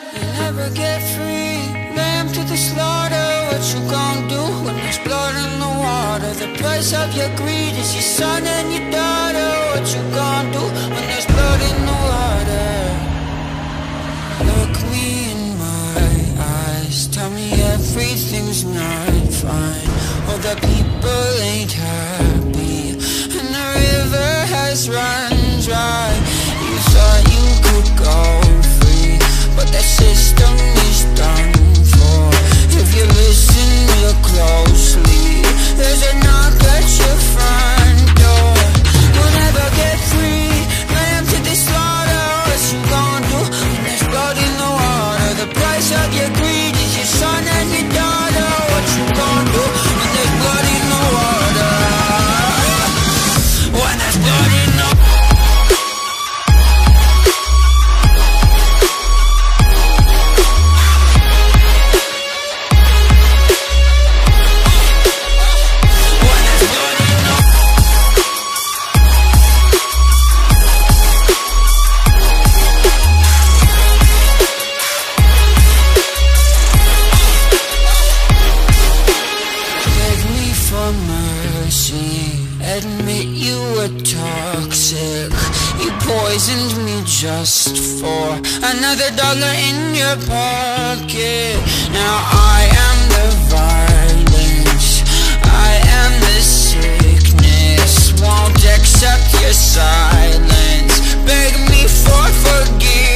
You'll never get free. Lamb to the slaughter. What you gon' do when there's blood in the water? The price of your greed is your son and your daughter. What you gon' do when there's blood in the water? Look me in my eyes, tell me everything's not fine. All the people ain't happy, and the river has run dry. You thought you could go free, but that system is done for. If you listen real closely, there's a knock at your front door. You'll never get free. Lamb to the slaughter. What you gon' do when there's blood in the water? The price of your greed is your son and your daughter. What you gon' do when there's blood in the water? When there's blood in the water. Admit you were toxic. You poisoned me just for another dollar in your pocket. Now I am the violence, I am the sickness. Won't accept your silence. Beg me for forgiveness.